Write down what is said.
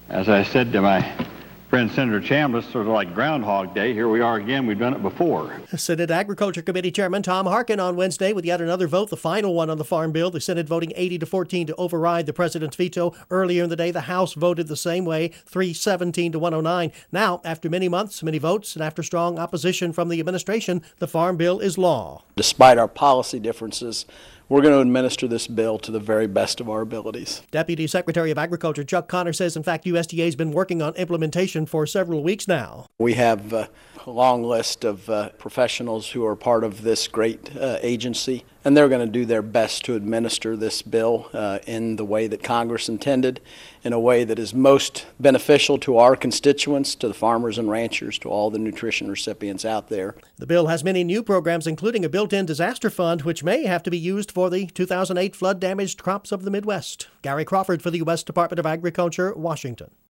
As I said to my friend Senator Chambliss, sort of like Groundhog Day, here we are again. We've done it before. Senate Agriculture Committee Chairman Tom Harkin on Wednesday with yet another vote, the final one on the Farm Bill. The Senate voting 80-14 to override the president's veto. Earlier in the day, the House voted the same way, 317 to 109. Now, after many months, many votes, and after strong opposition from the administration, the Farm Bill is law. Despite our policy differences, we're going to administer this bill to the very best of our abilities. Deputy Secretary of Agriculture Chuck Connor says, in fact, USDA has been working on implementation for several weeks now. We have a long list of professionals who are part of this great agency, and they're going to do their best to administer this bill in the way that Congress intended, in a way that is most beneficial to our constituents, to the farmers and ranchers, to all the nutrition recipients out there. The bill has many new programs, including a built-in disaster fund, which may have to be used for the 2008 flood-damaged crops of the Midwest. Gary Crawford for the U.S. Department of Agriculture, Washington.